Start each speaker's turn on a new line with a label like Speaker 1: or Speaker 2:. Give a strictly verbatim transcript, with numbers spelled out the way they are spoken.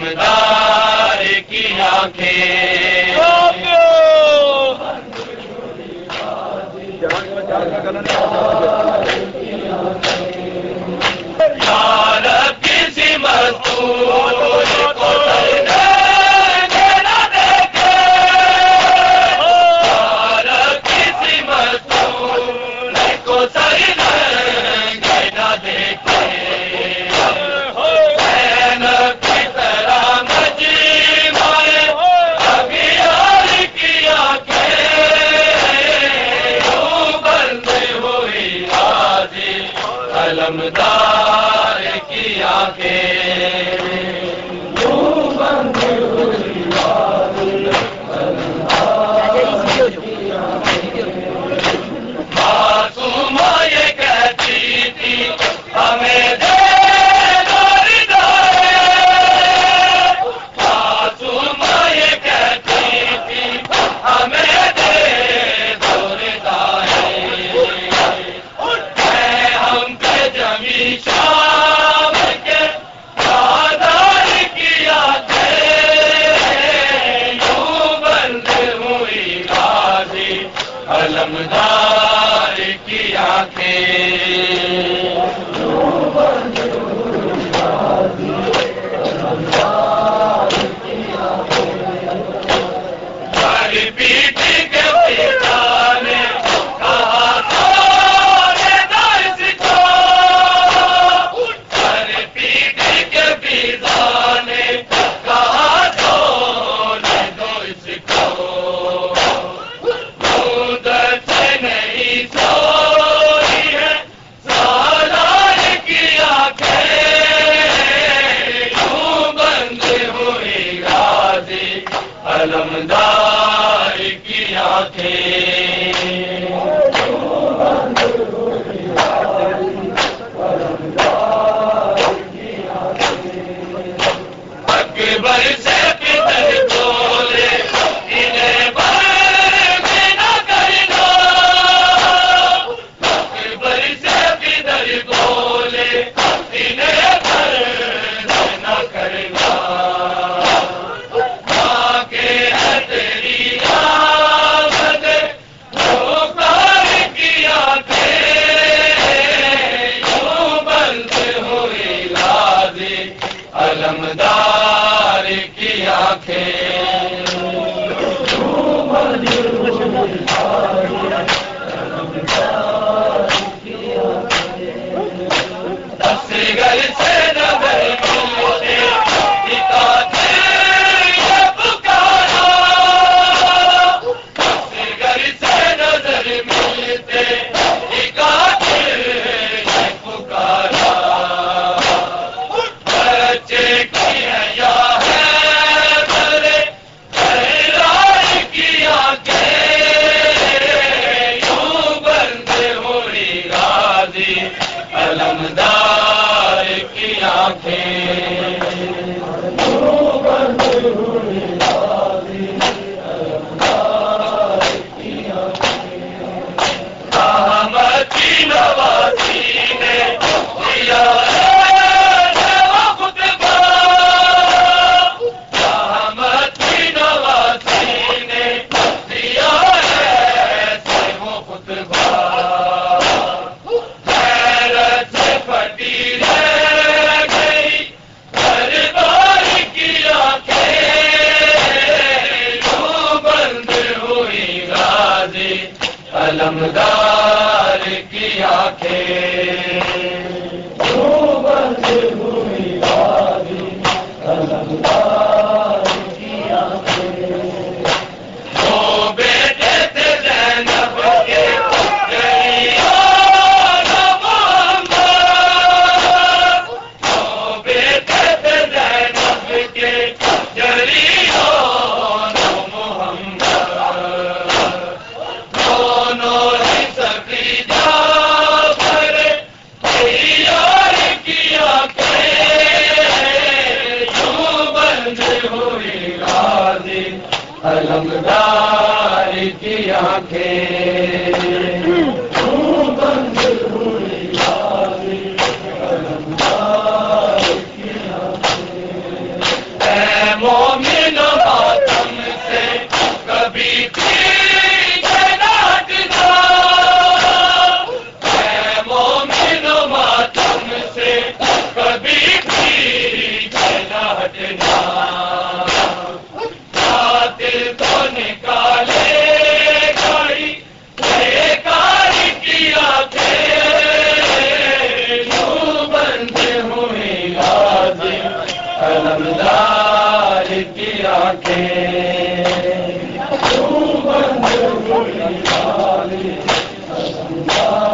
Speaker 1: علمدار کی آنکھیں یار کسی مزدور کو سرنگے نہ دیکھے یار کسی مزدور کو سرنگے نہ دیکھے علمدار کی آنکھیں معصوم یہ کہتی تھی ہمیں دے دور دارے معصوم یہ کہتی تھی ہمیں دے دور دارے شام کے بازار کیا یوں بند ہوئی غازی علمدار کی آنکھیں ساری پیٹی کے پتا نے کہا علمدار کی آنکھیں اکبر سے پدر بولے انہیں برگ نہ کرنا اکبر سے پدر بولے انہیں برگ نہ کرنا علمدار کی آنکھیں اصغر سے نظر ملتے دکھاتے یہ پکارا اصغر سے نظر ملتے دکھاتے یہ پکارا علمدار کی آنکھیں احمدی نوازی نے دیا احمدی نوازی نے دیا علمدار کی آنکھیں وہ بیٹے تھے زینب کے وہ بیٹے تھے زینب کے علمدار کی آنکھیں علمدار کی آنکھیں
Speaker 2: تو بند ہوئی والی علمدار